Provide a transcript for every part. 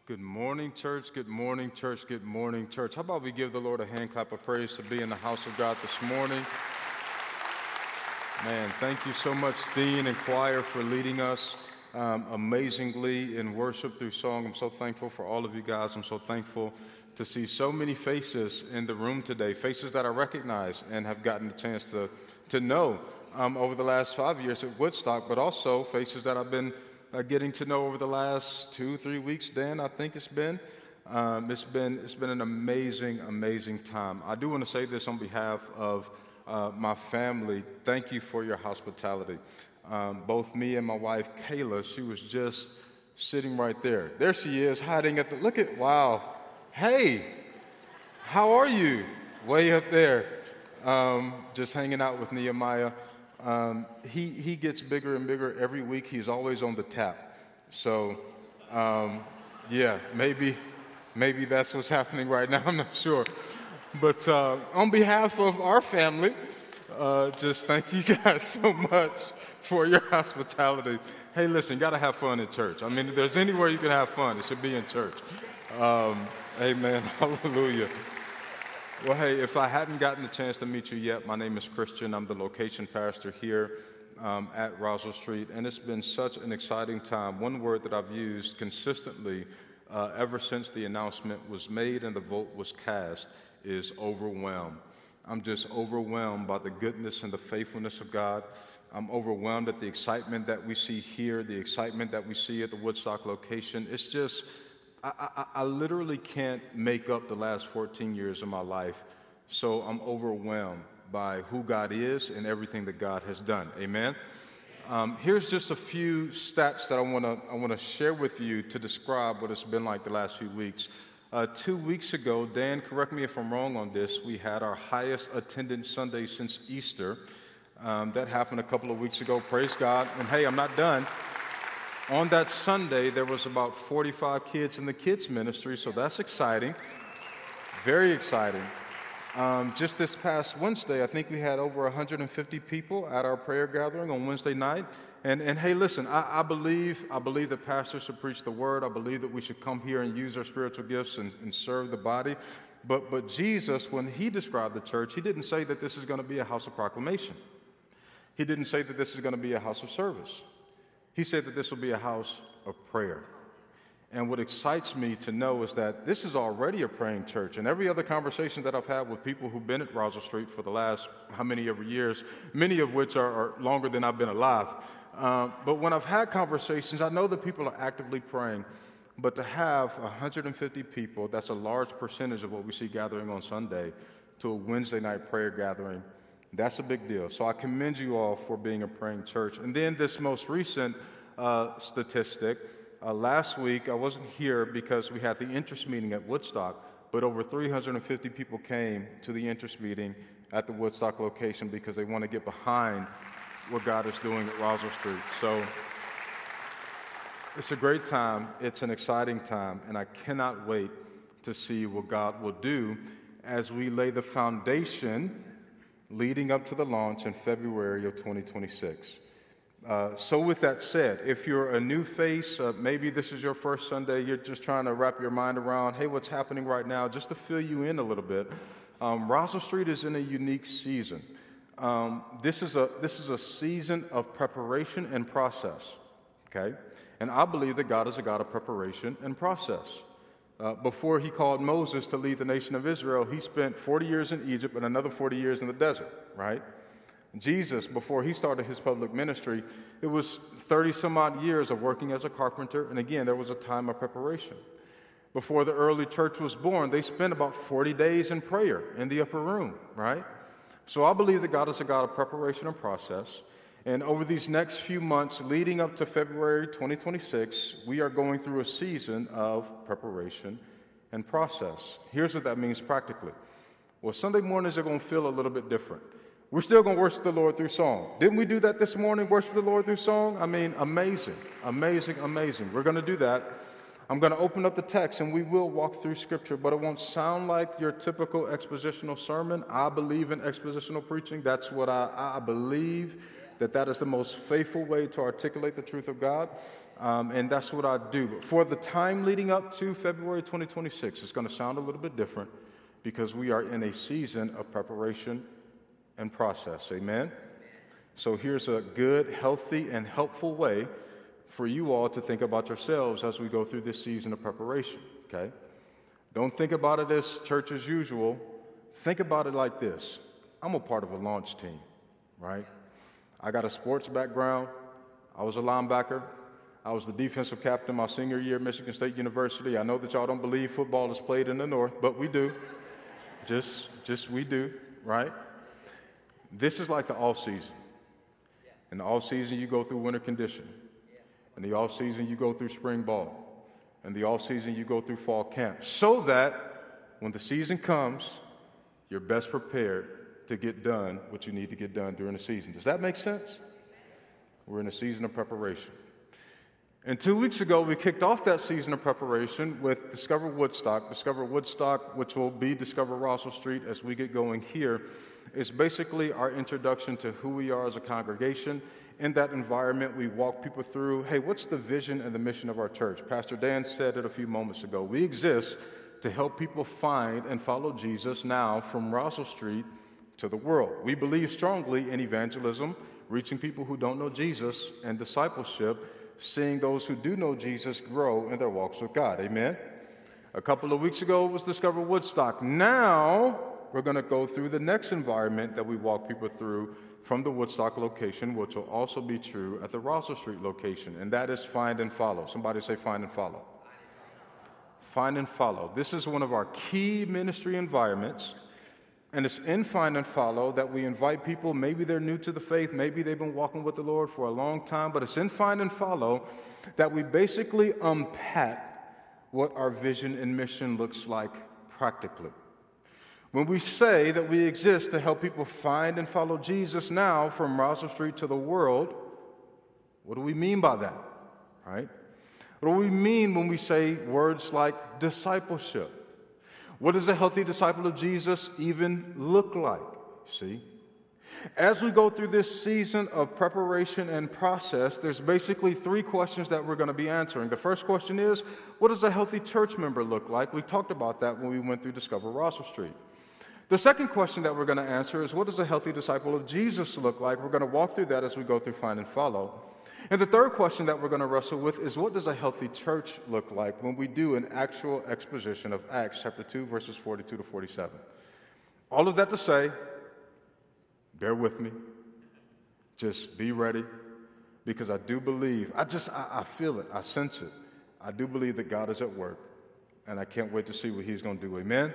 Good morning, church. Good morning, church. Good morning, church. How about we give the Lord a hand clap of praise to be in the house of God this morning? Man, thank you so much, Dean and choir, for leading us amazingly in worship through song. I'm so thankful for all of you guys. I'm so thankful to see so many faces in the room today, faces that I recognize and have gotten a chance to know over the last 5 years at Woodstock, but also faces that I've been getting to know over the last 2-3 weeks. Dan, I think it's been an amazing time. I do want to say this on behalf of my family. Thank you for your hospitality. Both me and my wife Kayla, she was just sitting right there. There she is, hiding at the wow. Hey, how are you? Way up there, just hanging out with Nehemiah. He gets bigger and bigger every week. He's always on the tap. So, yeah, maybe that's what's happening right now. I'm not sure. But on behalf of our family, just thank you guys so much for your hospitality. Hey, listen, you got to have fun in church. I mean, if there's anywhere you can have fun, it should be in church. Amen. Hallelujah. Well, hey, if I hadn't gotten the chance to meet you yet, my name is Christian. I'm the location pastor here at Roswell Street, and it's been such an exciting time. One word that I've used consistently ever since the announcement was made and the vote was cast is overwhelmed. I'm just overwhelmed by the goodness and the faithfulness of God. I'm overwhelmed at the excitement that we see here, the excitement that we see at the Woodstock location. It's just, I literally can't make up the last 14 years of my life, so I'm overwhelmed by who God is and everything that God has done. Amen. Here's just a few stats that I want to share with you to describe what it's been like the last few weeks. 2 weeks ago, Dan, correct me if I'm wrong on this, we had our highest attendance Sunday since Easter. That happened a couple of weeks ago. Praise God. And hey, I'm not done. On that Sunday, there was about 45 kids in the kids ministry, so that's exciting. Very exciting. Just this past Wednesday, I think we had over 150 people at our prayer gathering on Wednesday night. And hey, listen, I believe that pastors should preach the word. I believe that we should come here and use our spiritual gifts and serve the body. But Jesus, when he described the church, he didn't say that this is going to be a house of proclamation. He didn't say that this is going to be a house of service. He said that this will be a house of prayer. And what excites me to know is that this is already a praying church. And every other conversation that I've had with people who've been at Roswell Street for the last how many ever years, many of which are longer than I've been alive. But when I've had conversations, I know that people are actively praying. But to have 150 people, that's a large percentage of what we see gathering on Sunday, to a Wednesday night prayer gathering, that's a big deal. So I commend you all for being a praying church. And then this most recent statistic, last week I wasn't here because we had the interest meeting at Woodstock, but over 350 people came to the interest meeting at the Woodstock location because they want to get behind what God is doing at Roswell Street. So it's a great time. It's an exciting time, and I cannot wait to see what God will do as we lay the foundation leading up to the launch in February of 2026. So with that said, if you're a new face, maybe this is your first Sunday, you're just trying to wrap your mind around, hey, what's happening right now, just to fill you in a little bit. Roswell Street is in a unique season. This is a season of preparation and process, okay? And I believe that God is a God of preparation and process. Before he called Moses to lead the nation of Israel, he spent 40 years in Egypt and another 40 years in the desert, right? Jesus, before he started his public ministry, it was 30-some-odd years of working as a carpenter, and again, there was a time of preparation. Before the early church was born, they spent about 40 days in prayer in the upper room, right? So I believe that God is a God of preparation and process. And over these next few months leading up to February 2026, we are going through a season of preparation and process. Here's what that means practically. Well, Sunday mornings are going to feel a little bit different. We're still going to worship the Lord through song. Didn't we do that this morning, worship the Lord through song? I mean, amazing. We're going to do that. I'm going to open up the text, and we will walk through Scripture, but it won't sound like your typical expositional sermon. I believe in expositional preaching. That's what I believe. that is the most faithful way to articulate the truth of God, and that's what I do. But for the time leading up to February 2026, it's going to sound a little bit different because we are in a season of preparation and process. Amen? So here's a good, healthy, and helpful way for you all to think about yourselves as we go through this season of preparation, okay? Don't think about it as church as usual. Think about it like this. I'm a part of a launch team, right? I got a sports background. I was a linebacker. I was the defensive captain my senior year at Michigan State University. I know that y'all don't believe football is played in the North, but we do. Just we do, right? This is like the off season. In the off season, you go through winter conditioning. In the off season, you go through spring ball. In the off season, you go through fall camp, so that when the season comes, you're best prepared to get done what you need to get done during the season. Does that make sense? We're in a season of preparation. And 2 weeks ago, we kicked off that season of preparation with Discover Woodstock. Discover Woodstock, which will be Discover Russell Street as we get going here, is basically our introduction to who we are as a congregation. In that environment, we walk people through, hey, what's the vision and the mission of our church? Pastor Dan said it a few moments ago. We exist to help people find and follow Jesus now from Russell Street to the world. We believe strongly in evangelism, reaching people who don't know Jesus, and discipleship, seeing those who do know Jesus grow in their walks with God. Amen? A couple of weeks ago was Discover Woodstock. Now, we're going to go through the next environment that we walk people through from the Woodstock location, which will also be true at the Russell Street location, and that is Find and Follow. Somebody say Find and Follow. Find and Follow. This is one of our key ministry environments, and it's in Find and Follow that we invite people. Maybe they're new to the faith, maybe they've been walking with the Lord for a long time, but it's in Find and Follow that we basically unpack what our vision and mission looks like practically. When we say that we exist to help people find and follow Jesus now from Russell Street to the world, what do we mean by that, right? What do we mean when we say words like discipleship? What does a healthy disciple of Jesus even look like? See? As we go through this season of preparation and process, there's basically 3 questions that we're going to be answering. The first question is, what does a healthy church member look like? We talked about that when we went through Discover Russell Street. The second question that we're going to answer is, what does a healthy disciple of Jesus look like? We're going to walk through that as we go through Find and Follow. And the third question that we're going to wrestle with is, what does a healthy church look like when we do an actual exposition of Acts chapter 2, verses 42 to 47? All of that to say, bear with me. Just be ready, because I do believe, I feel it, I sense it. I do believe that God is at work, and I can't wait to see what he's going to do. Amen?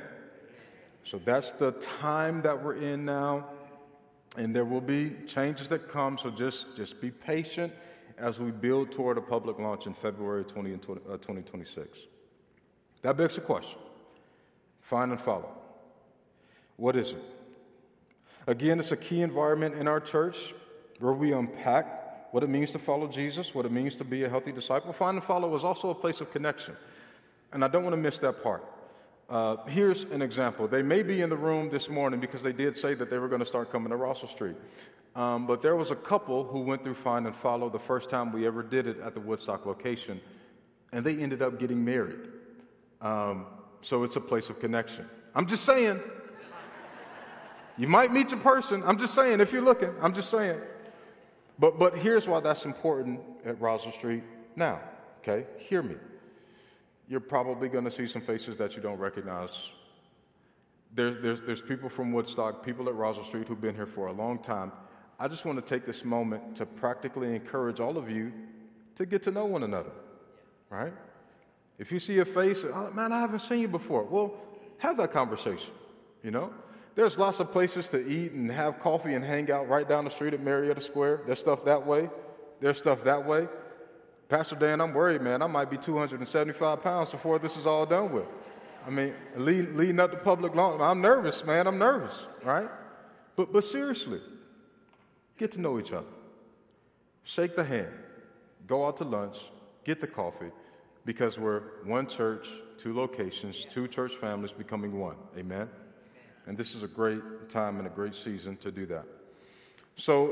So that's the time that we're in now, and there will be changes that come, so just be patient as we build toward a public launch in February 2026. That begs the question, Find and Follow. What is it? Again, it's a key environment in our church where we unpack what it means to follow Jesus, what it means to be a healthy disciple. Find and Follow is also a place of connection, and I don't want to miss that part. Here's an example. They may be in the room this morning because they did say that they were going to start coming to Russell Street. But there was a couple who went through Find and Follow the first time we ever did it at the Woodstock location, and they ended up getting married. So it's a place of connection. I'm just saying. You might meet your person. I'm just saying, if you're looking. I'm just saying. But here's why that's important at Russell Street now. Okay? Hear me. You're probably going to see some faces that you don't recognize. There's people from Woodstock, people at Russell Street who've been here for a long time. I just want to take this moment to practically encourage all of you to get to know one another, right? If you see a face, oh, man, I haven't seen you before. Well, have that conversation, you know? There's lots of places to eat and have coffee and hang out right down the street at Marietta Square. There's stuff that way. There's stuff that way. Pastor Dan, I'm worried, man. I might be 275 pounds before this is all done with. I mean, leading up to public launch, I'm nervous, man. I'm nervous, right? But seriously, get to know each other. Shake the hand. Go out to lunch. Get the coffee. Because we're one church, 2 locations, 2 church families becoming one. Amen? And this is a great time and a great season to do that. So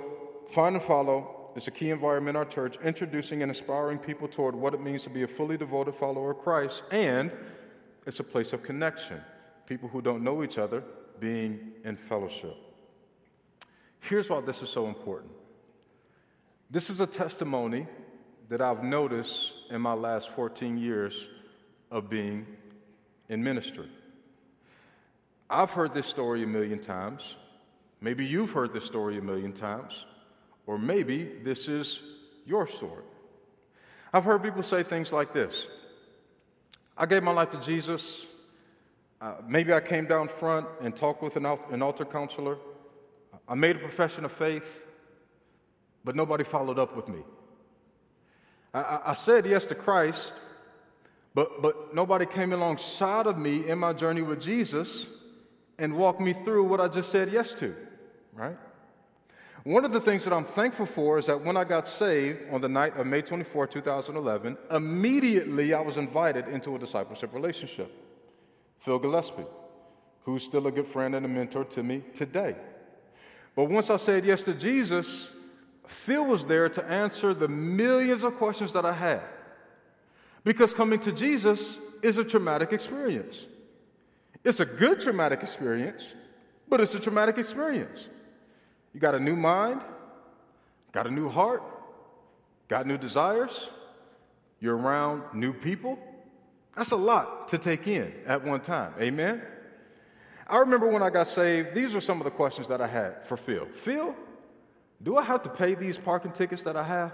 Find and follow is a key environment in our church, introducing and inspiring people toward what it means to be a fully devoted follower of Christ, and it's a place of connection, people who don't know each other being in fellowship. Here's why this is so important. This is a testimony that I've noticed in my last 14 years of being in ministry. I've heard this story a million times. Maybe you've heard this story a million times. Or maybe this is your story. I've heard people say things like this. I gave my life to Jesus. Maybe I came down front and talked with an altar counselor. I made a profession of faith, but nobody followed up with me. I said yes to Christ, but nobody came alongside of me in my journey with Jesus and walked me through what I just said yes to, right? One of the things that I'm thankful for is that when I got saved on the night of May 24, 2011, immediately I was invited into a discipleship relationship. Phil Gillespie, who's still a good friend and a mentor to me today. But once I said yes to Jesus, Phil was there to answer the millions of questions that I had. Because coming to Jesus is a traumatic experience. It's a good traumatic experience, but it's a traumatic experience. You got a new mind, got a new heart, got new desires, you're around new people. That's a lot to take in at one time. Amen? I remember when I got saved, these are some of the questions that I had for Phil. Phil, do I have to pay these parking tickets that I have?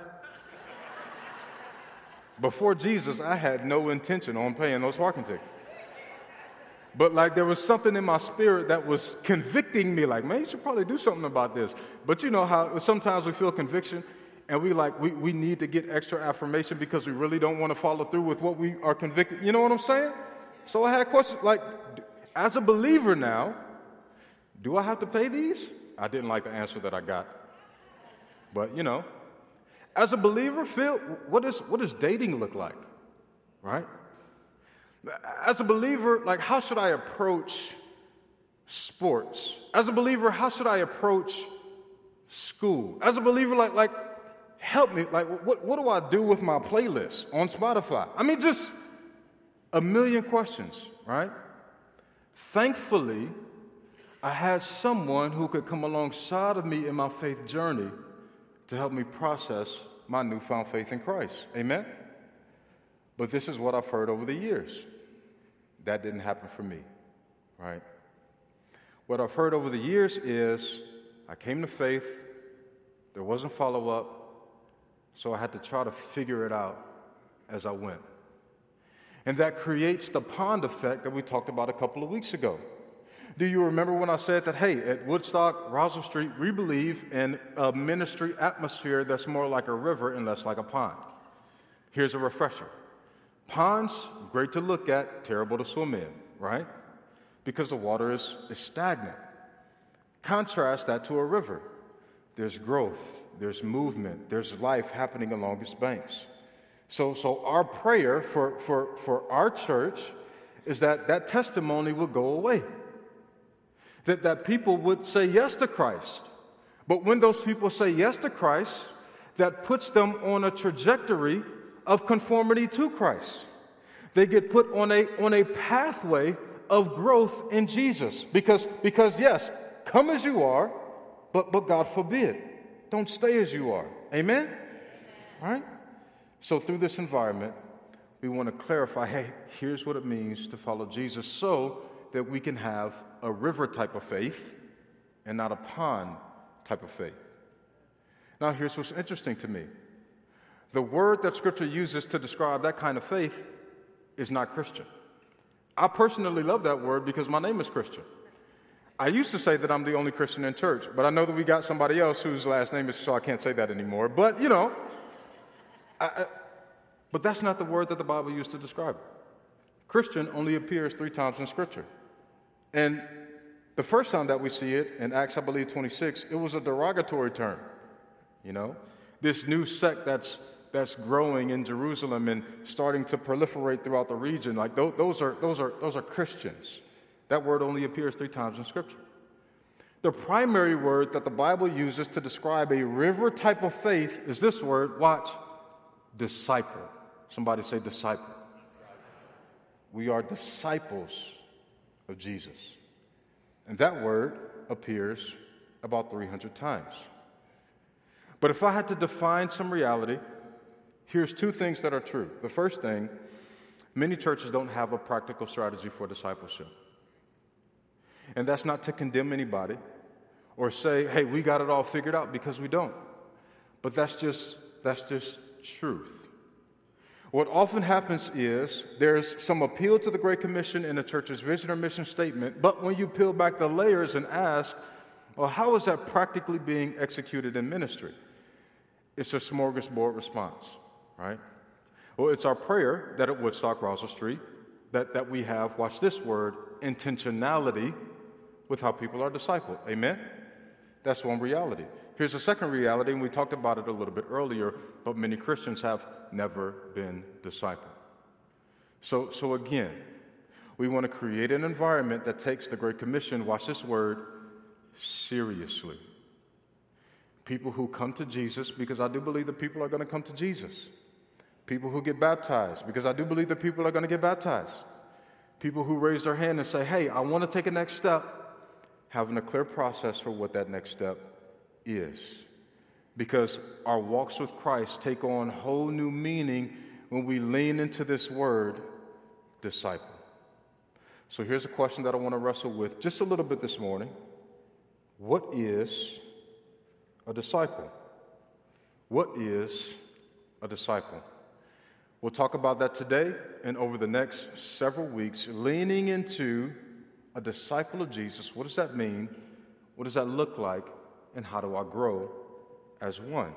Before Jesus, I had no intention on paying those parking tickets. But like there was something in my spirit that was convicting me, like, man, you should probably do something about this. But you know how sometimes we feel conviction and we need to get extra affirmation because we really don't want to follow through with what we are convicted. You know what I'm saying? So I had questions like, as a believer now, do I have to pay these? I didn't like the answer that I got. But, you know, as a believer, Phil, what does dating look like, right? As a believer, like, how should I approach sports? As a believer, how should I approach school? As a believer, like, help me. Like, what do I do with my playlist on Spotify? I mean, just a million questions, right? Thankfully, I had someone who could come alongside of me in my faith journey to help me process my newfound faith in Christ. Amen? But this is what I've heard over the years. That didn't happen for me, right? What I've heard over the years is I came to faith, there wasn't follow-up, so I had to try to figure it out as I went. And that creates the pond effect that we talked about a couple of weeks ago. Do you remember when I said that, hey, at Woodstock, Roswell Street, we believe in a ministry atmosphere that's more like a river and less like a pond? Here's a refresher. Ponds, great to look at, terrible to swim in, right? Because the water is stagnant. Contrast that to a river. There's growth, there's movement, there's life happening along its banks. So our prayer for our church is that testimony will go away. That people would say yes to Christ. But when those people say yes to Christ, that puts them on a trajectory of conformity to Christ. They get put on a pathway of growth in Jesus. Because yes, come as you are, but God forbid, don't stay as you are. Amen? Right? So through this environment, we want to clarify, hey, here's what it means to follow Jesus so that we can have a river type of faith and not a pond type of faith. Now, here's what's interesting to me. The word that Scripture uses to describe that kind of faith is not Christian. I personally love that word because my name is Christian. I used to say that I'm the only Christian in church, but I know that we got somebody else whose last name is, so I can't say that anymore. But, you know, but that's not the word that the Bible used to describe it. Christian only appears 3 times in Scripture. And the first time that we see it, in Acts, I believe, 26, it was a derogatory term, you know? This new sect that's growing in Jerusalem and starting to proliferate throughout the region, like those are Christians. That word only appears 3 times in Scripture. The primary word that the Bible uses to describe a river type of faith is this word, watch, disciple. Somebody say disciple. We are disciples of Jesus. And that word appears about 300 times. But if I had to define some reality, here's two things that are true. The first thing, many churches don't have a practical strategy for discipleship. And that's not to condemn anybody or say, hey, we got it all figured out, because we don't. But that's just truth. What often happens is there's some appeal to the Great Commission in a church's vision or mission statement, but when you peel back the layers and ask, well, how is that practically being executed in ministry? It's a smorgasbord response, right? Well, it's our prayer that at Woodstock Roswell Street that we have, watch this word, intentionality with how people are discipled. Amen? That's one reality. Here's a second reality, and we talked about it a little bit earlier, but many Christians have never been discipled. So again, we want to create an environment that takes the Great Commission, watch this word, seriously. People who come to Jesus, because I do believe that people are going to come to Jesus. People who get baptized, because I do believe that people are going to get baptized. People who raise their hand and say, hey, I want to take a next step, having a clear process for what that next step is. Because our walks with Christ take on whole new meaning when we lean into this word, disciple. So here's a question that I want to wrestle with just a little bit this morning. What is a disciple? What is a disciple? We'll talk about that today and over the next several weeks, leaning into a disciple of Jesus. What does that mean? What does that look like? And how do I grow as one?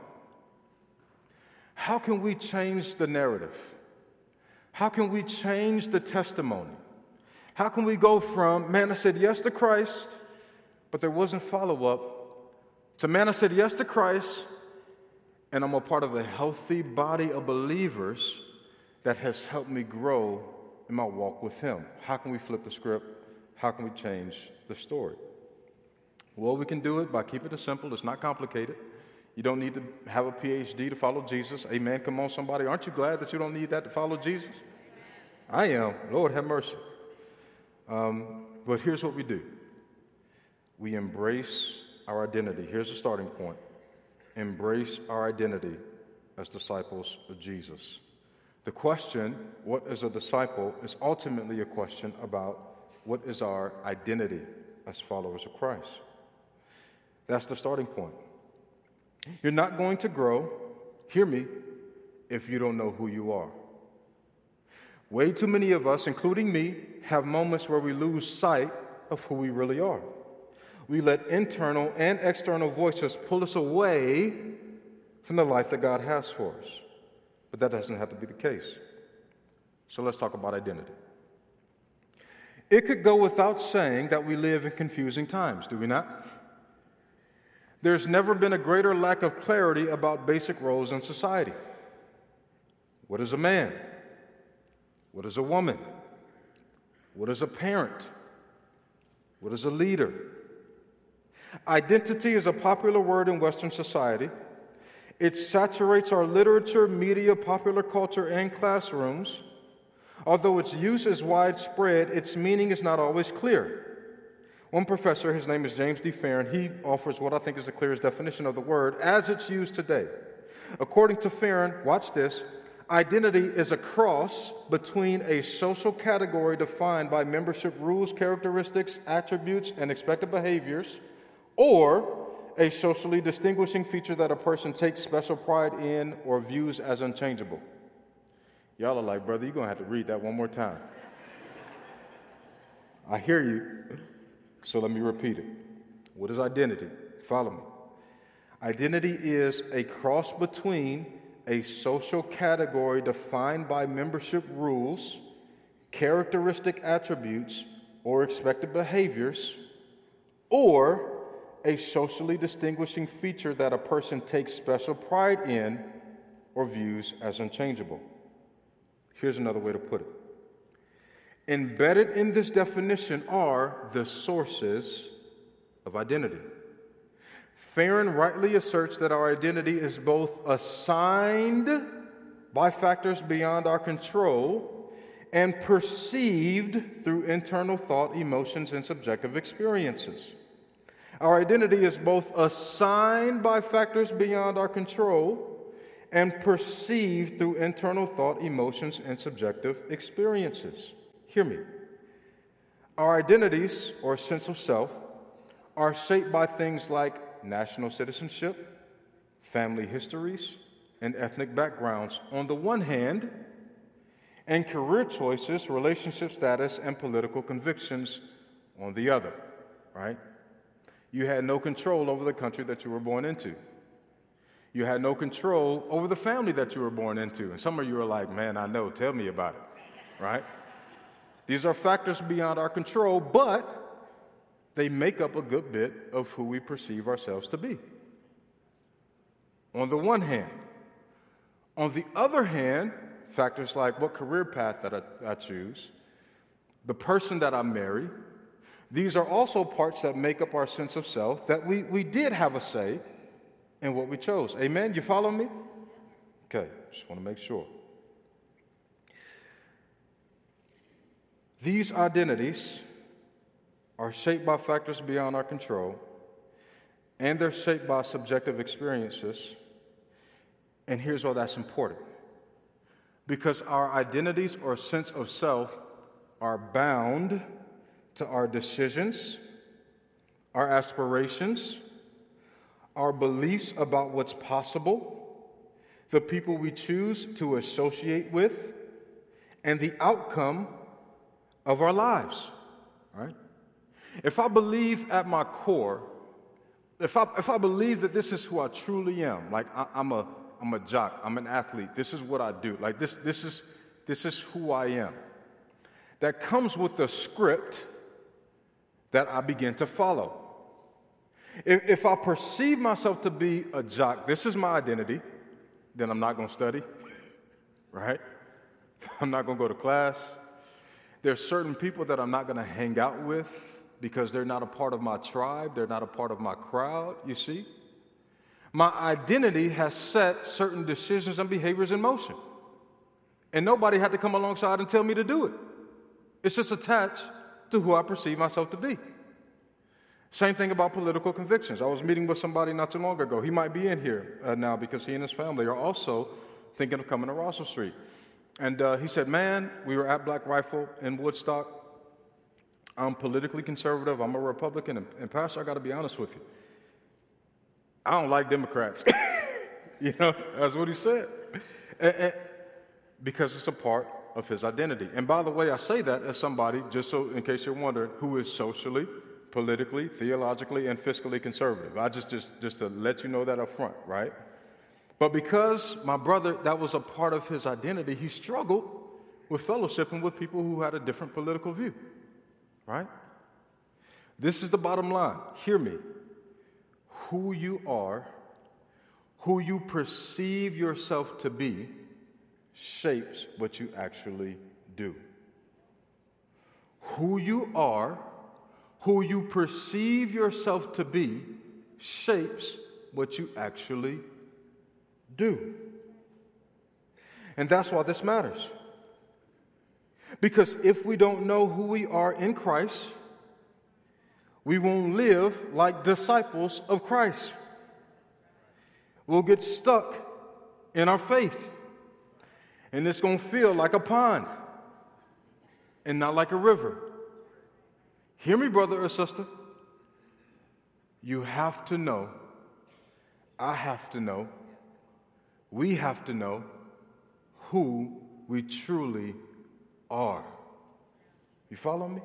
How can we change the narrative? How can we change the testimony? How can we go from, man, I said yes to Christ, but there wasn't follow-up, to, man, I said yes to Christ, and I'm a part of a healthy body of believers that has helped me grow in my walk with Him? How can we flip the script? How can we change the story? Well, we can do it by keeping it simple. It's not complicated. You don't need to have a PhD to follow Jesus. Amen. Come on, somebody. Aren't you glad that you don't need that to follow Jesus? I am. Lord, have mercy. But here's what we do. We embrace our identity. Here's the starting point. Embrace our identity as disciples of Jesus. The question, what is a disciple, is ultimately a question about what is our identity as followers of Christ. That's the starting point. You're not going to grow, hear me, if you don't know who you are. Way too many of us, including me, have moments where we lose sight of who we really are. We let internal and external voices pull us away from the life that God has for us. But that doesn't have to be the case. So let's talk about identity. It could go without saying that we live in confusing times, do we not? There's never been a greater lack of clarity about basic roles in society. What is a man? What is a woman? What is a parent? What is a leader? Identity is a popular word in Western society. It saturates our literature, media, popular culture, and classrooms. Although its use is widespread, its meaning is not always clear. One professor, his name is James D. Farron, he offers what I think is the clearest definition of the word as it's used today. According to Farron, watch this, identity is a cross between a social category defined by membership rules, characteristics, attributes, and expected behaviors, or a socially distinguishing feature that a person takes special pride in or views as unchangeable. Y'all are like, brother, you're going to have to read that one more time. I hear you, so let me repeat it. What is identity? Follow me. Identity is a cross between a social category defined by membership rules, characteristic attributes, or expected behaviors, or a socially distinguishing feature that a person takes special pride in or views as unchangeable. Here's another way to put it. Embedded in this definition are the sources of identity. Farron rightly asserts that our identity is both assigned by factors beyond our control and perceived through internal thought, emotions, and subjective experiences. Our identity is both assigned by factors beyond our control and perceived through internal thought, emotions, and subjective experiences. Hear me. Our identities, or sense of self, are shaped by things like national citizenship, family histories, and ethnic backgrounds on the one hand, and career choices, relationship status, and political convictions on the other, right? You had no control over the country that you were born into. You had no control over the family that you were born into. And some of you are like, man, I know, tell me about it, right? These are factors beyond our control, but they make up a good bit of who we perceive ourselves to be. On the one hand. On the other hand, factors like what career path that I choose, the person that I marry, these are also parts that make up our sense of self, that we did have a say in what we chose. Amen? You follow me? Okay, just want to make sure. These identities are shaped by factors beyond our control, and they're shaped by subjective experiences. And here's why that's important. Because our identities or sense of self are bound to our decisions, our aspirations, our beliefs about what's possible, the people we choose to associate with, and the outcome of our lives, right? If I believe at my core, if I believe that this is who I truly am, like I'm a jock, I'm an athlete, this is what I do, like this is who I am, that comes with a script that I begin to follow. If I perceive myself to be a jock, this is my identity, then I'm not going to study, right? I'm not going to go to class. There's certain people that I'm not going to hang out with because they're not a part of my tribe, they're not a part of my crowd, you see? My identity has set certain decisions and behaviors in motion. And nobody had to come alongside and tell me to do it. It's just attached to who I perceive myself to be. Same thing about political convictions. I was meeting with somebody not too long ago. He might be in here now because he and his family are also thinking of coming to Russell Street. And he said, man, we were at Black Rifle in Woodstock. I'm politically conservative. I'm a Republican. And Pastor, I got to be honest with you. I don't like Democrats. You know, that's what he said. Because it's a part of his identity. And by the way, I say that as somebody, just so in case you're wondering, who is socially, politically, theologically, and fiscally conservative. I just to let you know that up front, right? But because my brother, that was a part of his identity, he struggled with fellowshipping with people who had a different political view, right? This is the bottom line. Hear me. Who you are, who you perceive yourself to be, shapes what you actually do. Who you are, who you perceive yourself to be, shapes what you actually do. And that's why this matters. Because if we don't know who we are in Christ, we won't live like disciples of Christ. We'll get stuck in our faith. And it's going to feel like a pond and not like a river. Hear me, brother or sister. You have to know, I have to know, we have to know who we truly are. You follow me?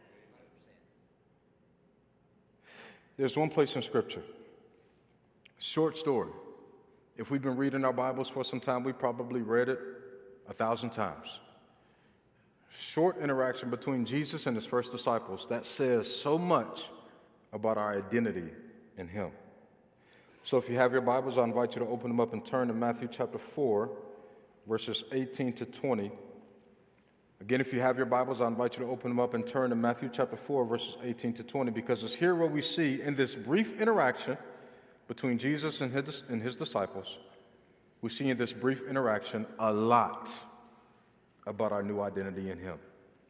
There's one place in Scripture, short story. If we've been reading our Bibles for some time, we probably read it 1,000 times. Short interaction between Jesus and his first disciples that says so much about our identity in him. So if you have your Bibles, I invite you to open them up and turn to Matthew chapter 4, verses 18 to 20. Again, if you have your Bibles, I invite you to open them up and turn to Matthew chapter 4, verses 18 to 20, because it's here where we see in this brief interaction between Jesus and his disciples, we see in this brief interaction a lot about our new identity in him.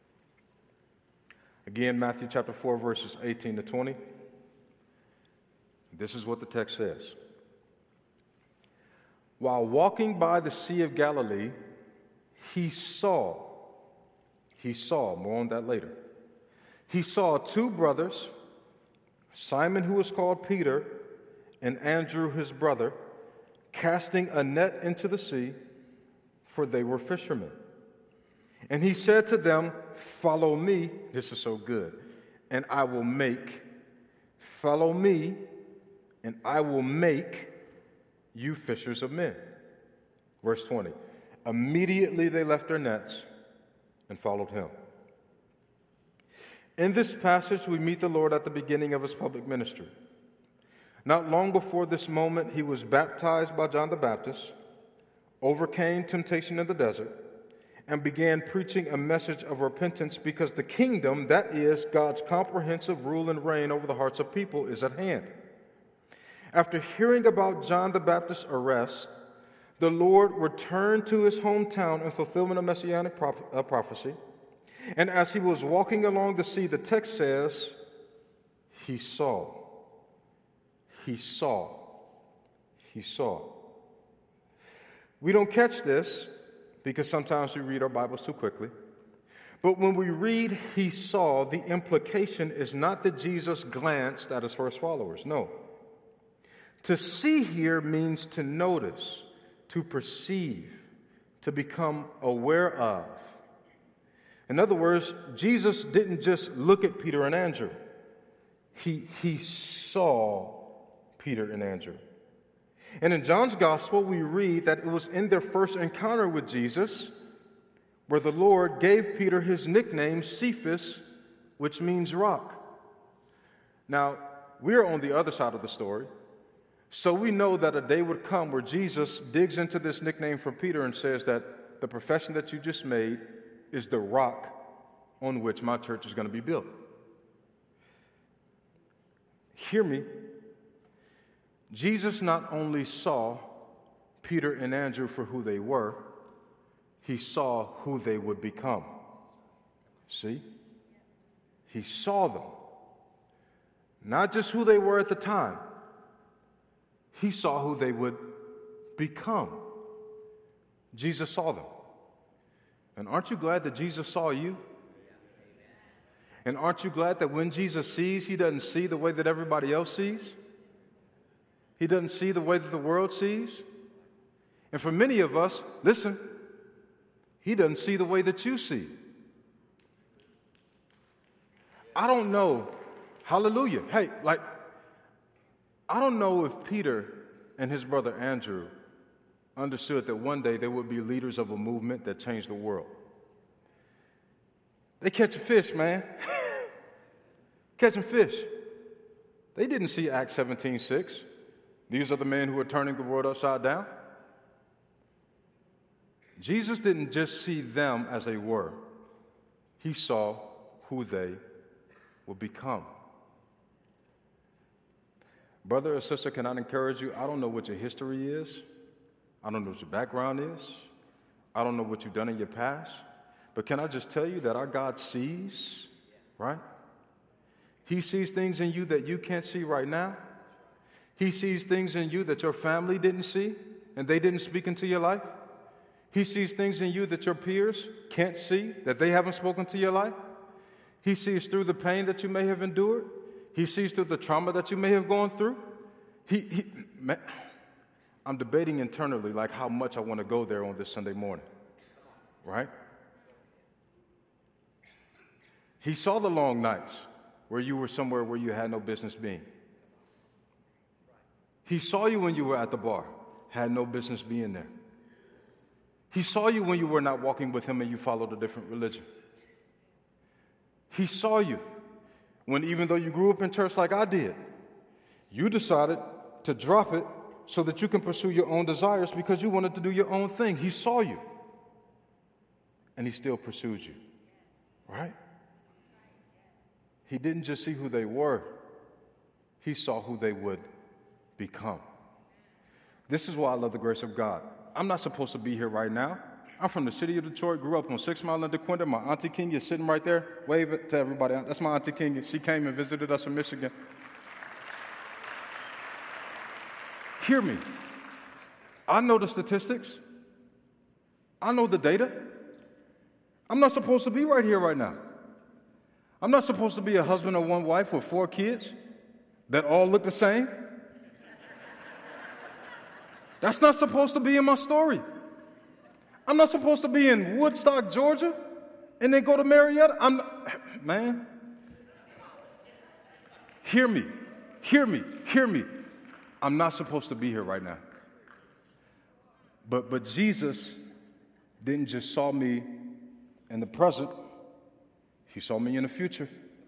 Again, Matthew chapter 4, verses 18 to 20. This is what the text says. While walking by the Sea of Galilee, he saw, more on that later. He saw two brothers, Simon, who was called Peter, and Andrew, his brother, casting a net into the sea, for they were fishermen. And he said to them, "Follow me," this is so good, "and I will make, follow me, and I will make you fishers of men." Verse 20, immediately they left their nets and followed him. In this passage, we meet the Lord at the beginning of his public ministry. Not long before this moment, he was baptized by John the Baptist, overcame temptation in the desert, and began preaching a message of repentance because the kingdom, that is, God's comprehensive rule and reign over the hearts of people, is at hand. After hearing about John the Baptist's arrest, the Lord returned to his hometown in fulfillment of messianic prophecy. And as he was walking along the sea, the text says, he saw. He saw. He saw. We don't catch this because sometimes we read our Bibles too quickly. But when we read he saw, the implication is not that Jesus glanced at his first followers. No. To see here means to notice, to perceive, to become aware of. In other words, Jesus didn't just look at Peter and Andrew. He saw Peter and Andrew. And in John's gospel, we read that it was in their first encounter with Jesus where the Lord gave Peter his nickname, Cephas, which means rock. Now, we're on the other side of the story, so we know that a day would come where Jesus digs into this nickname for Peter and says that the profession that you just made is the rock on which my church is going to be built. Hear me. Jesus not only saw Peter and Andrew for who they were, he saw who they would become. See? He saw them. Not just who they were at the time. He saw who they would become. Jesus saw them. And aren't you glad that Jesus saw you? And aren't you glad that when Jesus sees, he doesn't see the way that everybody else sees? He doesn't see the way that the world sees. And for many of us, listen, he doesn't see the way that you see. I don't know. Hallelujah. Hey, I don't know if Peter and his brother Andrew understood that one day they would be leaders of a movement that changed the world. They catch a fish, man. Catching fish. They didn't see Acts 17:6. These are the men who are turning the world upside down. Jesus didn't just see them as they were. He saw who they would become. Brother or sister, can I encourage you? I don't know what your history is. I don't know what your background is. I don't know what you've done in your past. But can I just tell you that our God sees, right? He sees things in you that you can't see right now. He sees things in you that your family didn't see and they didn't speak into your life. He sees things in you that your peers can't see, that they haven't spoken to your life. He sees through the pain that you may have endured. He sees through the trauma that you may have gone through. Man, I'm debating internally like how much I want to go there on this Sunday morning, right? He saw the long nights where you were somewhere where you had no business being. He saw you when you were at the bar, had no business being there. He saw you when you were not walking with him and you followed a different religion. He saw you when, even though you grew up in church like I did, you decided to drop it so that you can pursue your own desires because you wanted to do your own thing. He saw you. and he still pursued you, right? He didn't just see who they were. He saw who they would become. This is why I love the grace of God. I'm not supposed to be here right now. I'm from the city of Detroit, grew up on 6 Mile and DeQuinta. My Auntie Kenya is sitting right there. Wave it to everybody. That's my Auntie Kenya. She came and visited us in Michigan. Hear me. I know the statistics. I know the data. I'm not supposed to be right here right now. I'm not supposed to be a husband of one wife with 4 kids that all look the same. That's not supposed to be in my story. I'm not supposed to be in Woodstock, Georgia, and then go to Marietta. Man, hear me, hear me, hear me. I'm not supposed to be here right now. But Jesus didn't just saw me in the present, he saw me in the future.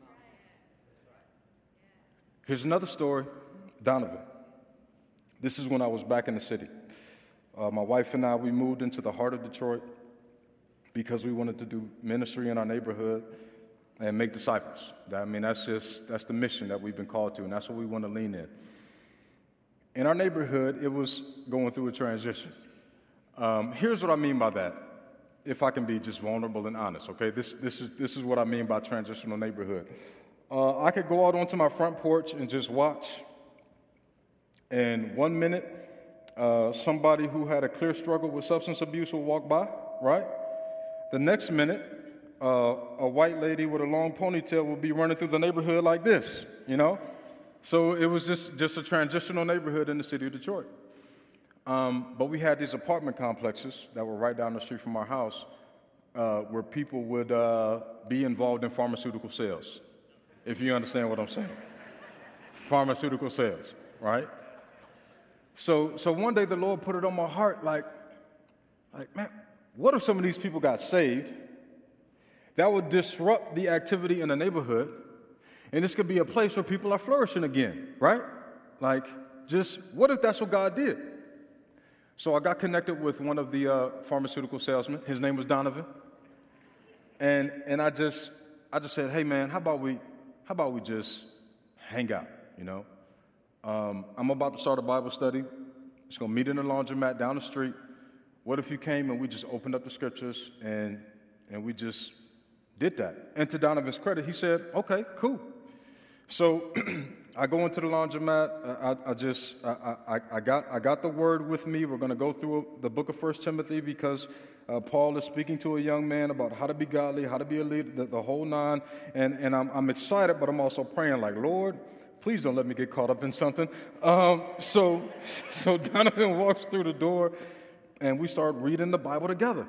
Here's another story, Donovan. This is when I was back in the city. My wife and I, we moved into the heart of Detroit because we wanted to do ministry in our neighborhood and make disciples. That's the mission that we've been called to, and that's what we want to lean in. In our neighborhood, it was going through a transition. Here's what I mean by that, if I can be just vulnerable and honest, okay? This is what I mean by transitional neighborhood. I could go out onto my front porch and just watch, and 1 minute, somebody who had a clear struggle with substance abuse will walk by, right? The next minute, a white lady with a long ponytail will be running through the neighborhood like this, you know? So it was just a transitional neighborhood in the city of Detroit. But we had these apartment complexes that were right down the street from our house where people would be involved in pharmaceutical sales, if you understand what I'm saying. Pharmaceutical sales, right? So one day the Lord put it on my heart, like, man, what if some of these people got saved? That would disrupt the activity in the neighborhood, and this could be a place where people are flourishing again, right? Like, just what if that's what God did? So I got connected with one of the pharmaceutical salesmen. His name was Donovan, and I just said, hey man, how about we just hang out, you know? I'm about to start a Bible study. Just going to meet in the laundromat down the street. What if you came and we just opened up the scriptures and we just did that? And to Donovan's credit, he said, okay, cool. So I go into the laundromat. I got the word with me. We're going to go through the book of 1 Timothy because Paul is speaking to a young man about how to be godly, how to be a leader, the whole nine. And I'm excited, but I'm also praying like, Lord, please don't let me get caught up in something. So Donovan walks through the door, and we start reading the Bible together.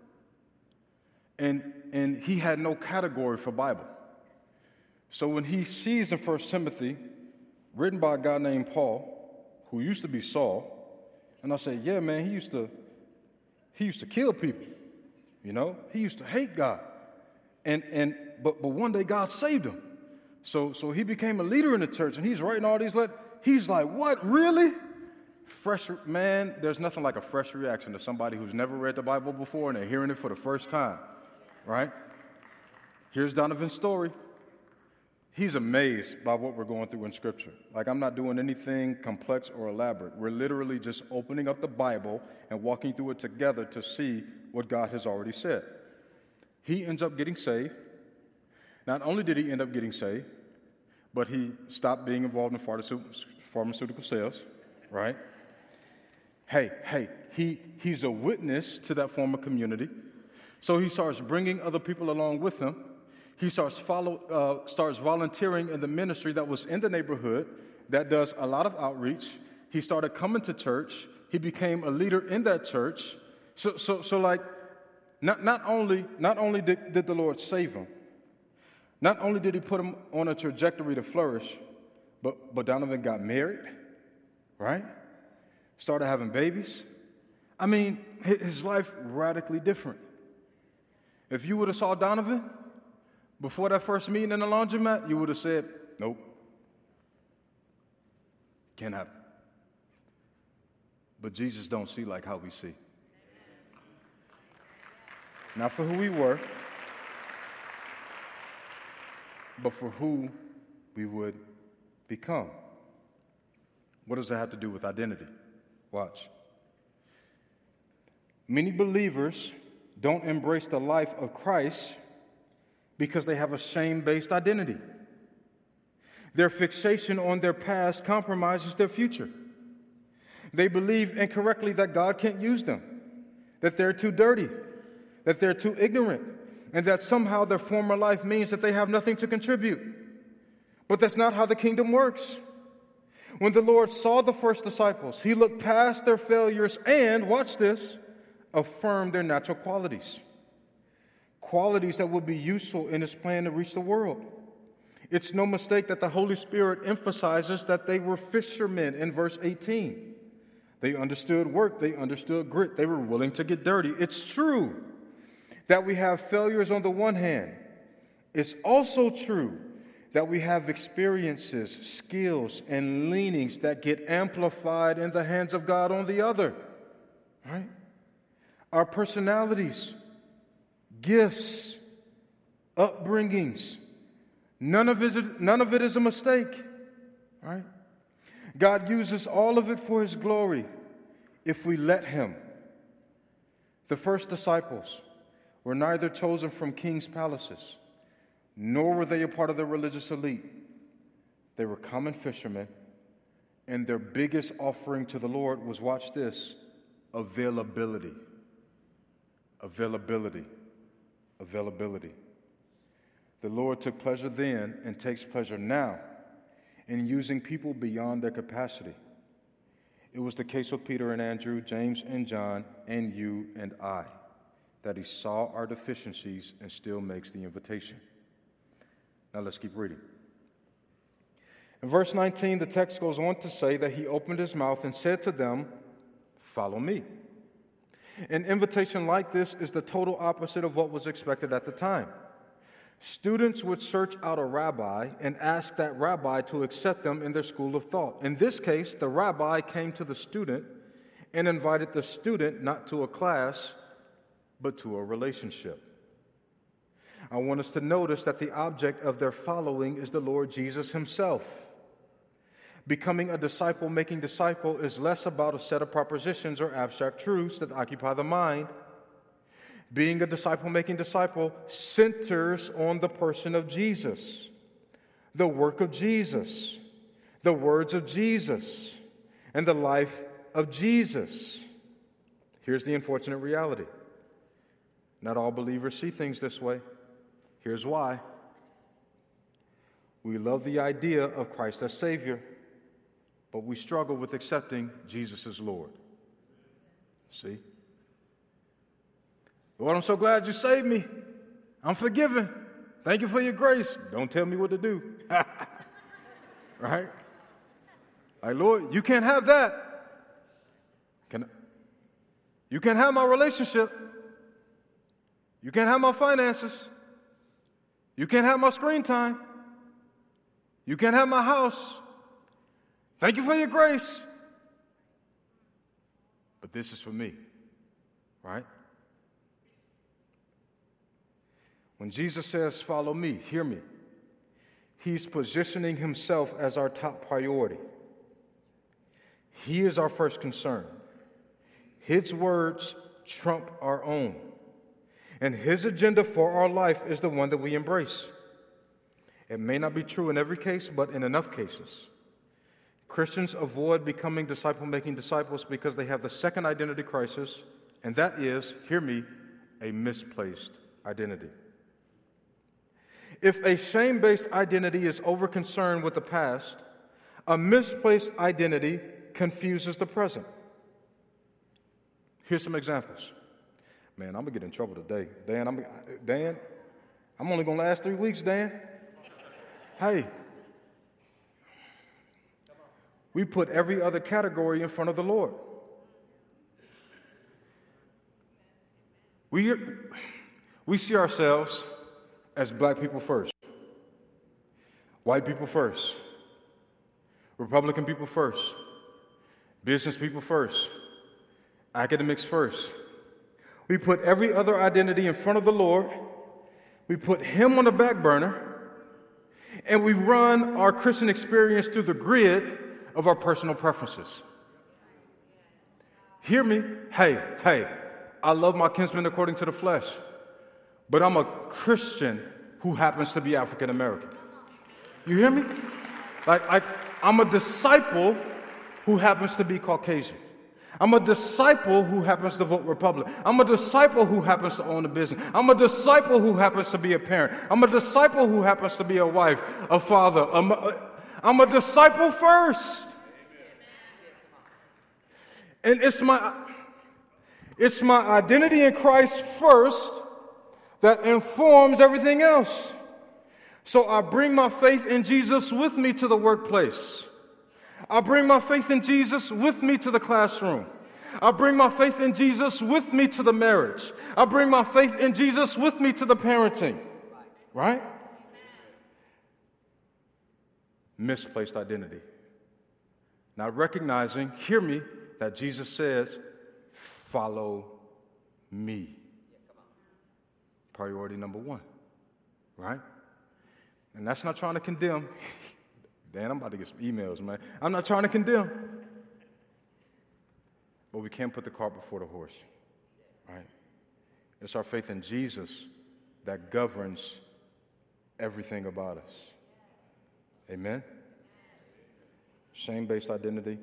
And he had no category for Bible. So when he sees in 1 Timothy, written by a guy named Paul, who used to be Saul, and I say, yeah, man, he used to kill people. You know, he used to hate God. But one day God saved him. So he became a leader in the church, and he's writing all these letters. He's like, what, really? Fresh, man, there's nothing like a fresh reaction to somebody who's never read the Bible before, and they're hearing it for the first time, right? Here's Donovan's story. He's amazed by what we're going through in Scripture. Like, I'm not doing anything complex or elaborate. We're literally just opening up the Bible and walking through it together to see what God has already said. He ends up getting saved. Not only did he end up getting saved, but he stopped being involved in pharmaceutical sales, right? Hey, he's a witness to that former community. So he starts bringing other people along with him. He starts volunteering in the ministry that was in the neighborhood that does a lot of outreach. He started coming to church. He became a leader in that church. So like, not only did the Lord save him, not only did he put him on a trajectory to flourish, but Donovan got married, right? Started having babies. I mean, his life radically different. If you would have saw Donovan before that first meeting in the laundromat, you would have said, nope, can't happen. But Jesus don't see like how we see. Not for who we were, but for who we would become. What does that have to do with identity? Watch. Many believers don't embrace the life of Christ because they have a shame-based identity. Their fixation on their past compromises their future. They believe incorrectly that God can't use them, that they're too dirty, that they're too ignorant, and that somehow their former life means that they have nothing to contribute. But that's not how the kingdom works. When the Lord saw the first disciples, he looked past their failures and, watch this, affirmed their natural qualities. Qualities that would be useful in his plan to reach the world. It's no mistake that the Holy Spirit emphasizes that they were fishermen in verse 18. They understood work. They understood grit. They were willing to get dirty. It's true that we have failures on the one hand. It's also true that we have experiences, skills, and leanings that get amplified in the hands of God on the other. Right? Our personalities, gifts, upbringings, none of it is a mistake. Right? God uses all of it for his glory if we let him. The first disciples were neither chosen from kings' palaces, nor were they a part of the religious elite. They were common fishermen, and their biggest offering to the Lord was, watch this, availability. Availability. Availability. The Lord took pleasure then and takes pleasure now in using people beyond their capacity. It was the case with Peter and Andrew, James and John, and you and I, that he saw our deficiencies and still makes the invitation. Now let's keep reading. In verse 19, the text goes on to say that he opened his mouth and said to them, "Follow me." An invitation like this is the total opposite of what was expected at the time. Students would search out a rabbi and ask that rabbi to accept them in their school of thought. In this case, the rabbi came to the student and invited the student not to a class, but to a relationship. I want us to notice that the object of their following is the Lord Jesus himself. Becoming a disciple-making disciple is less about a set of propositions or abstract truths that occupy the mind. Being a disciple-making disciple centers on the person of Jesus, the work of Jesus, the words of Jesus, and the life of Jesus. Here's the unfortunate reality. Not all believers see things this way. Here's why. We love the idea of Christ as Savior, but we struggle with accepting Jesus as Lord. See? Lord, I'm so glad you saved me. I'm forgiven. Thank you for your grace. Don't tell me what to do. Right? Like, Lord, you can't have that. You can't have my relationship. You can't have my finances. You can't have my screen time. You can't have my house. Thank you for your grace. But this is for me. Right? When Jesus says, "Follow me," hear me. He's positioning himself as our top priority. He is our first concern. His words trump our own. And his agenda for our life is the one that we embrace. It may not be true in every case, but in enough cases. Christians avoid becoming disciple-making disciples because they have the second identity crisis, and that is, hear me, a misplaced identity. If a shame-based identity is over-concerned with the past, a misplaced identity confuses the present. Here's some examples. Man, I'm going to get in trouble today. Dan, I'm only going to last 3 weeks, Dan. Hey, we put every other category in front of the Lord. We see ourselves as black people first, white people first, Republican people first, business people first, academics first, We put every other identity in front of the Lord. We put Him on the back burner. And we run our Christian experience through the grid of our personal preferences. Hear me? Hey, I love my kinsmen according to the flesh. But I'm a Christian who happens to be African American. You hear me? Like I'm a disciple who happens to be Caucasian. I'm a disciple who happens to vote Republican. I'm a disciple who happens to own a business. I'm a disciple who happens to be a parent. I'm a disciple who happens to be a wife, a father. I'm a disciple first. And it's my identity in Christ first that informs everything else. So I bring my faith in Jesus with me to the workplace. I bring my faith in Jesus with me to the classroom. I bring my faith in Jesus with me to the marriage. I bring my faith in Jesus with me to the parenting. Right? Misplaced identity. Now recognizing, hear me, that Jesus says, follow me. Priority number one. Right? And that's not trying to condemn. Dan, I'm about to get some emails, man. I'm not trying to condemn. But we can't put the cart before the horse, right? It's our faith in Jesus that governs everything about us. Amen? Shame-based identity,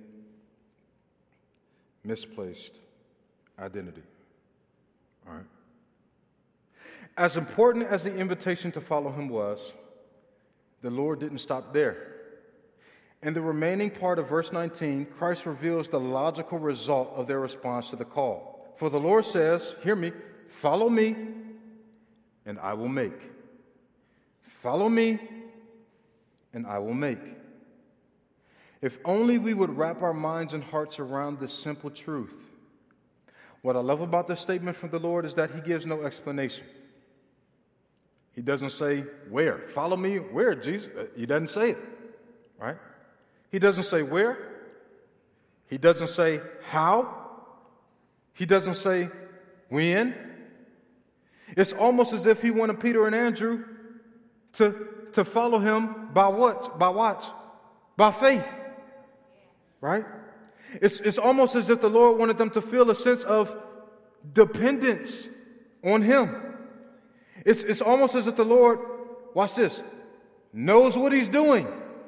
misplaced identity. All right? As important as the invitation to follow Him was, the Lord didn't stop there. In the remaining part of verse 19, Christ reveals the logical result of their response to the call. For the Lord says, hear me, follow me, and I will make. Follow me, and I will make. If only we would wrap our minds and hearts around this simple truth. What I love about this statement from the Lord is that He gives no explanation. He doesn't say, where? Follow me, where, Jesus? He doesn't say it, right? He doesn't say where. He doesn't say how. He doesn't say when. It's almost as if He wanted Peter and Andrew to follow Him by what? By what? By faith. Right? It's almost as if the Lord wanted them to feel a sense of dependence on Him. It's almost as if the Lord, watch this, knows what He's doing.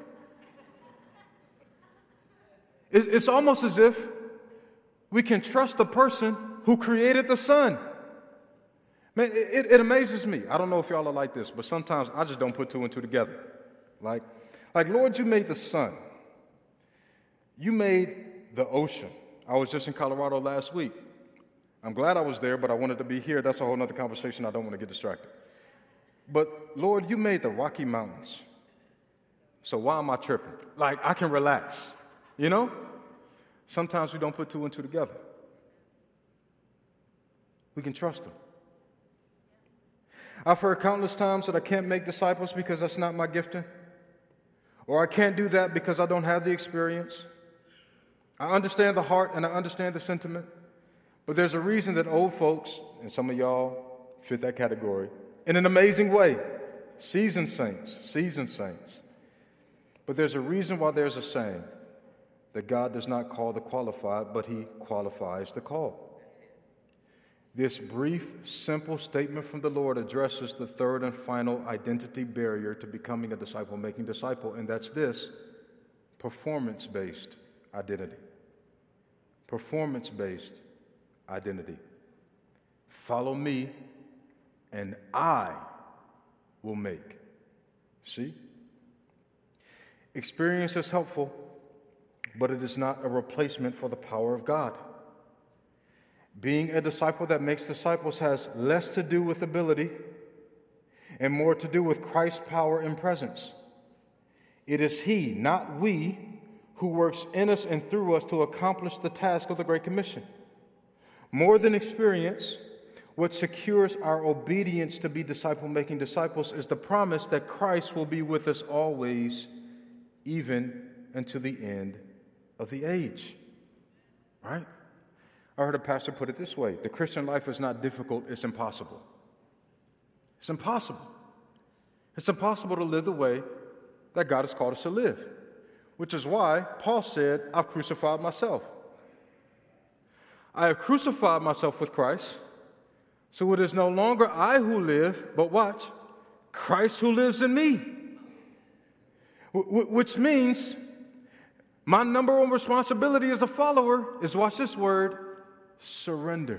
It's almost as if we can trust the person who created the sun. Man, it amazes me. I don't know if y'all are like this, but sometimes I just don't put two and two together. Like, Lord, you made the sun. You made the ocean. I was just in Colorado last week. I'm glad I was there, but I wanted to be here. That's a whole other conversation. I don't want to get distracted. But, Lord, you made the Rocky Mountains. So why am I tripping? Like, I can relax. You know? Sometimes we don't put two and two together. We can trust Him. I've heard countless times that I can't make disciples because that's not my gifting. Or I can't do that because I don't have the experience. I understand the heart and I understand the sentiment. But there's a reason that old folks, and some of y'all fit that category, in an amazing way, seasoned saints. But there's a reason why there's a saying that God does not call the qualified, but He qualifies the called. This brief, simple statement from the Lord addresses the third and final identity barrier to becoming a disciple-making disciple, and that's this: performance-based identity. Performance-based identity. Follow me, and I will make. See? Experience is helpful, but it is not a replacement for the power of God. Being a disciple that makes disciples has less to do with ability and more to do with Christ's power and presence. It is He, not we, who works in us and through us to accomplish the task of the Great Commission. More than experience, what secures our obedience to be disciple-making disciples is the promise that Christ will be with us always, even unto the end of the age. Right? I heard a pastor put it this way: the Christian life is not difficult, it's impossible. It's impossible. It's impossible to live the way that God has called us to live, which is why Paul said, I've crucified myself. I have crucified myself with Christ, so it is no longer I who live, but watch, Christ who lives in me. Which means my number one responsibility as a follower is, watch this word, surrender.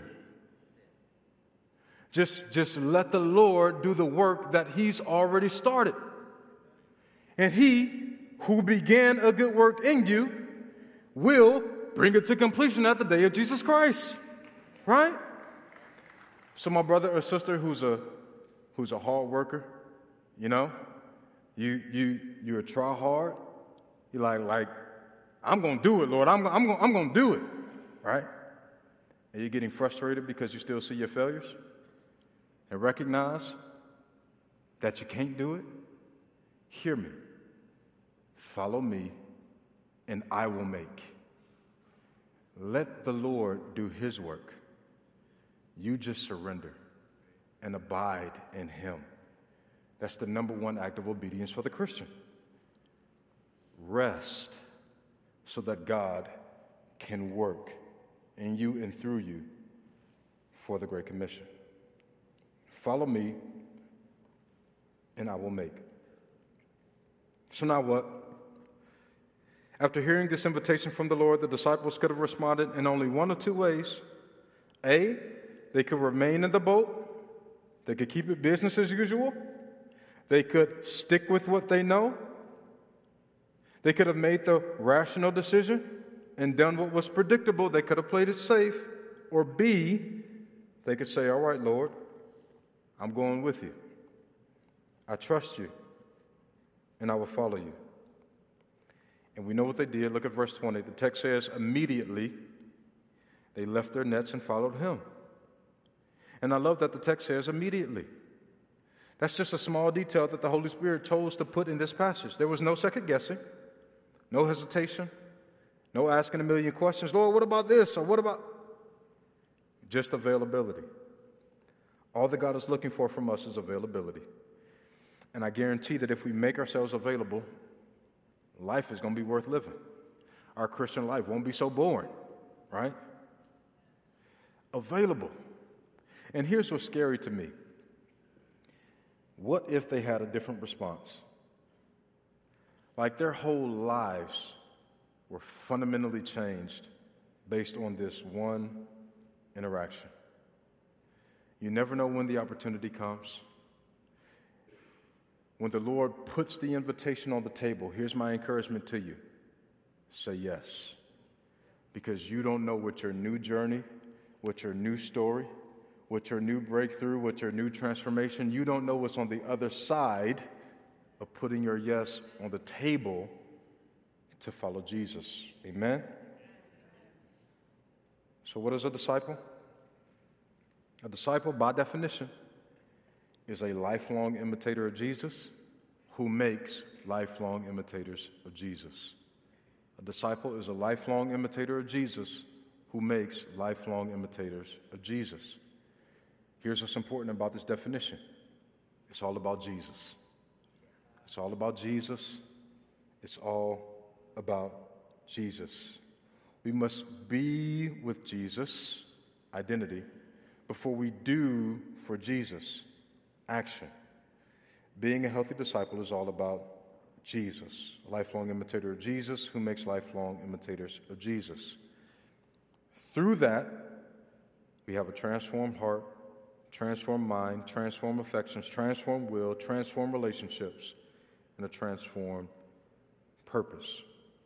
Just let the Lord do the work that He's already started. And He who began a good work in you will bring it to completion at the day of Jesus Christ. Right? So my brother or sister who's a hard worker, you know, you're a try hard. You're like I'm going to do it, Lord. I'm going to do it. Right? And you're getting frustrated because you still see your failures and recognize that you can't do it. Hear me. Follow me, and I will make. Let the Lord do His work. You just surrender and abide in Him. That's the number one act of obedience for the Christian. Rest so that God can work in you and through you for the Great Commission. Follow me, and I will make. So now what? After hearing this invitation from the Lord, the disciples could have responded in only one of two ways. A, they could remain in the boat. They could keep it business as usual. They could stick with what they know. They could have made the rational decision and done what was predictable. They could have played it safe. Or B, they could say, all right, Lord, I'm going with you. I trust you, and I will follow you. And we know what they did. Look at verse 20. The text says, immediately they left their nets and followed Him. And I love that the text says immediately. That's just a small detail that the Holy Spirit chose to put in this passage. There was no second guessing, no hesitation, no asking a million questions. Lord, what about this? Or what about? Just availability. All that God is looking for from us is availability. And I guarantee that if we make ourselves available, life is going to be worth living. Our Christian life won't be so boring, right? Available. And here's what's scary to me. What if they had a different response? Like their whole lives were fundamentally changed based on this one interaction. You never know when the opportunity comes. When the Lord puts the invitation on the table, here's my encouragement to you. Say yes. Because you don't know what your new journey, what your new story, what your new breakthrough, what your new transformation, you don't know what's on the other side of putting your yes on the table to follow Jesus. Amen? So what is a disciple? A disciple, by definition, is a lifelong imitator of Jesus who makes lifelong imitators of Jesus. A disciple is a lifelong imitator of Jesus who makes lifelong imitators of Jesus. Here's what's important about this definition. It's all about Jesus. It's all about Jesus. It's all about Jesus. We must be with Jesus, identity, before we do for Jesus, action. Being a healthy disciple is all about Jesus, a lifelong imitator of Jesus who makes lifelong imitators of Jesus. Through that, we have a transformed heart, transformed mind, transformed affections, transformed will, transformed relationships, and a transformed purpose.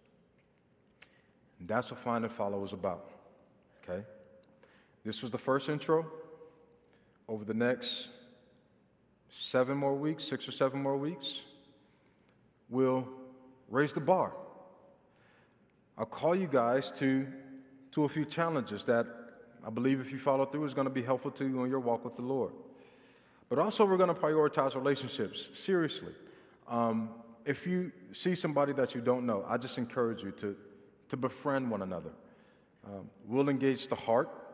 And that's what Find and Follow is about, okay? This was the first intro. Over the next 6 or 7 more weeks, we'll raise the bar. I'll call you guys to a few challenges that I believe if you follow through is going to be helpful to you on your walk with the Lord. But also we're going to prioritize relationships, seriously. If you see somebody that you don't know, I just encourage you to befriend one another. We'll engage the heart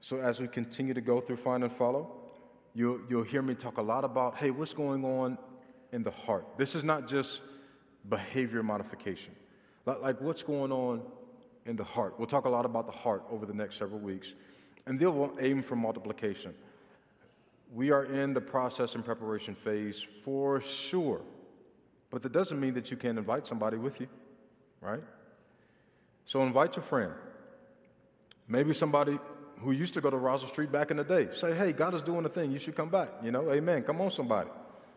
So as we continue to go through Find and Follow, you'll hear me talk a lot about, hey, what's going on in the heart? This is not just behavior modification. Like what's going on in the heart? We'll talk a lot about the heart over the next several weeks. And then we'll aim for multiplication. We are in the process and preparation phase for sure. But that doesn't mean that you can't invite somebody with you, right? So invite your friend. Maybe somebody who used to go to Roswell Street back in the day. Say, hey, God is doing a thing. You should come back. Amen. Come on, somebody.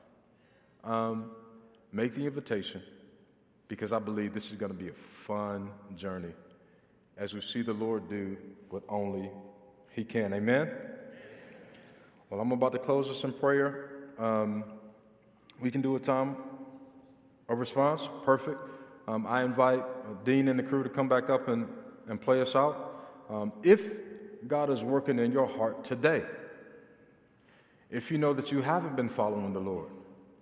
Make the invitation, because I believe this is going to be a fun journey as we see the Lord do what only He can. Amen? Well, I'm about to close us in prayer. We can do a time of response. Perfect. I invite Dean and the crew to come back up and play us out. If God is working in your heart today, if you know that you haven't been following the Lord,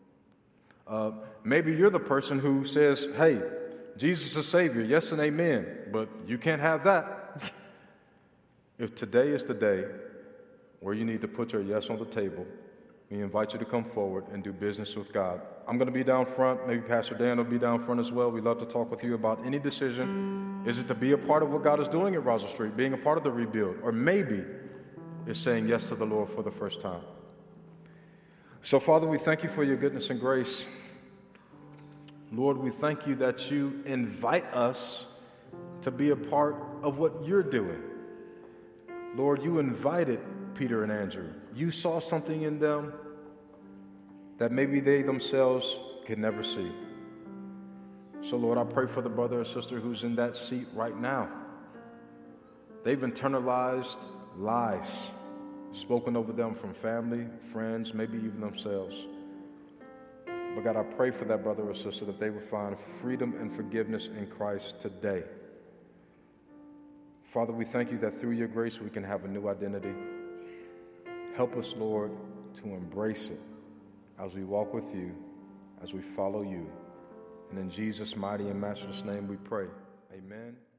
maybe you're the person who says, hey, Jesus is Savior, yes and amen, but you can't have that. If today is the day where you need to put your yes on the table, we invite you to come forward and do business with God. I'm going to be down front. Maybe Pastor Dan will be down front as well. We'd love to talk with you about any decision. Is it to be a part of what God is doing at Roswell Street, being a part of the rebuild? Or maybe it's saying yes to the Lord for the first time. So, Father, we thank you for your goodness and grace. Lord, we thank you that you invite us to be a part of what you're doing. Lord, you invited Peter and Andrew. You saw something in them that maybe they themselves could never see. So, Lord, I pray for the brother or sister who's in that seat right now. They've internalized lies spoken over them from family, friends, maybe even themselves. But God, I pray for that brother or sister that they would find freedom and forgiveness in Christ today. Father, we thank you that through your grace we can have a new identity. Help us, Lord, to embrace it as we walk with you, as we follow you. And in Jesus' mighty and matchless name we pray. Amen.